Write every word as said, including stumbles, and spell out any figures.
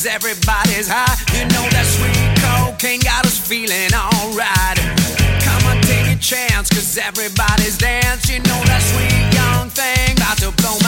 cause everybody's high. You know that sweet cocaine got us feeling alright. Come on, take a chance, cause everybody's dance. You know that sweet young thing about to blow